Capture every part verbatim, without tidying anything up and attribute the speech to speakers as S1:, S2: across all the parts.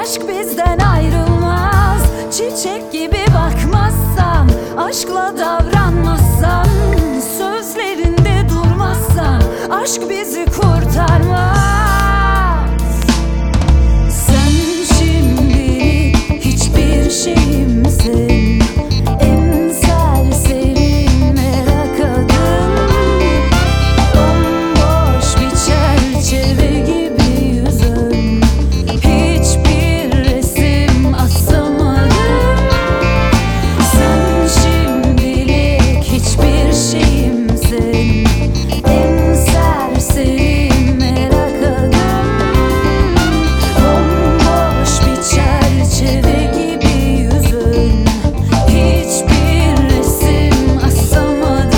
S1: Aşk bizden ayrılmaz. Çiçek gibi bakmazsan, aşkla davranmazsan, sözlerinde durmazsan, aşk bizi kurtarmaz. Sen şimdi hiçbir şeyimsin, en serseri merak adın. Bomboş bir çerçeve gibi yüzün, hiçbir resim asamadım. Sen şimdilik hiçbir şeyimsin, en serseri merak adın. Bomboş bir çerçeve gibi yüzün, hiçbir resim asamadım.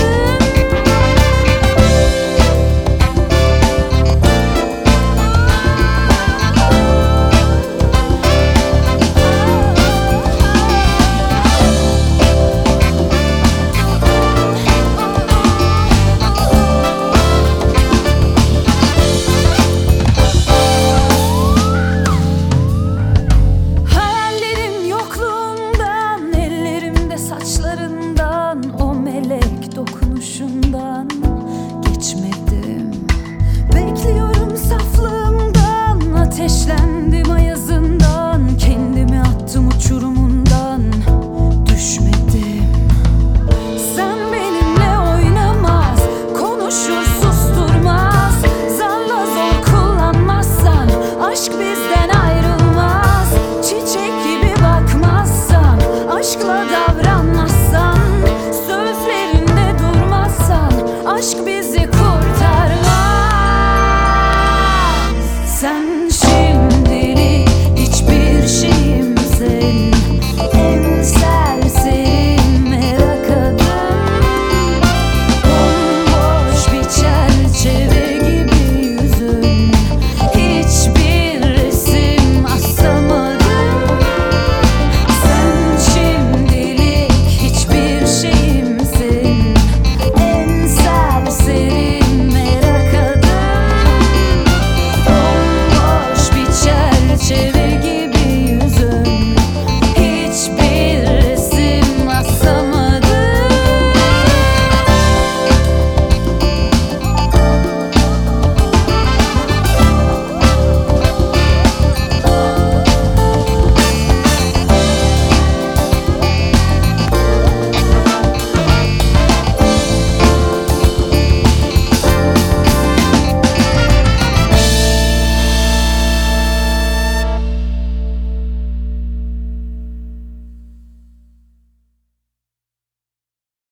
S1: Hayallerim yokluğundan, ellerimde saçlarından, o melek dokunuşundan geçmedim. Bekliyorum saflığımdan, ateşlendim ayazından, kendimi attım uçurumundan, düşmedim. Sen benimle oynamaz, konuşur susturmaz, zarla zor kullanmazsan, aşk bizden ayrılmaz. Çiçek gibi bakmazsan, aşkla davranmazsan, sözlerinde durmazsan, aşk